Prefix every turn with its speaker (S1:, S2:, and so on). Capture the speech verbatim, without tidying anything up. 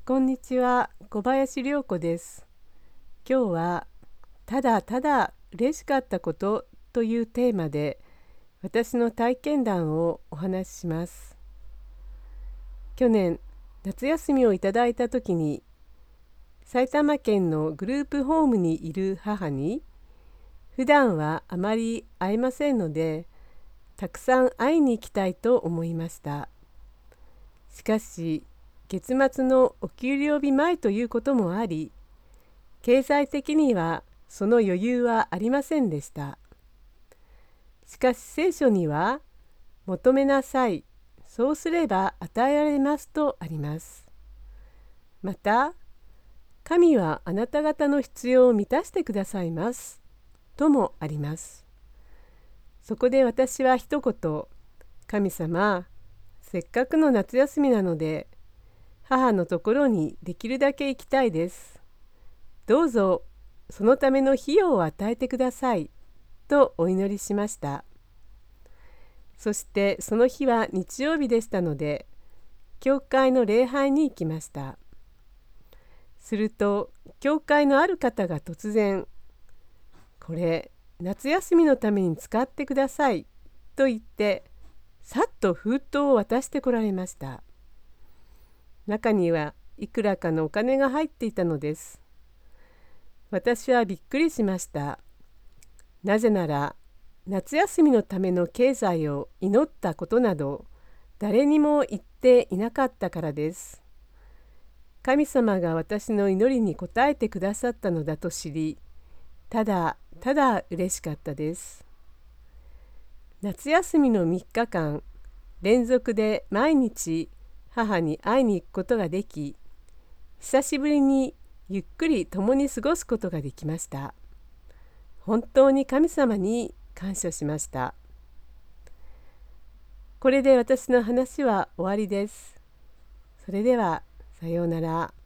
S1: こんにちは、小林涼子です。今日はただただ嬉しかったことというテーマで私の体験談をお話しします。去年夏休みをいただいた時に埼玉県のグループホームにいる母に普段はあまり会えませんのでたくさん会いに行きたいと思いました。しかし月末のお給料日前ということもあり、経済的にはその余裕はありませんでした。しかし聖書には、求めなさい、そうすれば与えられますとあります。また、神はあなた方の必要を満たしてくださいます、ともあります。そこで私は一言、神様、せっかくの夏休みなので、母のところにできるだけ行きたいです。どうぞそのための費用を与えてくださいとお祈りしました。そしてその日は日曜日でしたので、教会の礼拝に行きました。すると教会のある方が突然、これ夏休みのために使ってくださいと言って、さっと封筒を渡してこられました。中にはいくらかのお金が入っていたのです。私はびっくりしました。なぜなら、夏休みのための経済を祈ったことなど、誰にも言っていなかったからです。神様が私の祈りに応えてくださったのだと知り、ただただ嬉しかったです。夏休みのみっかかん、連続で毎日、母に会いに行くことができ、久しぶりにゆっくり共に過ごすことができました。本当に神様に感謝しました。これで私の話は終わりです。それでは、さようなら。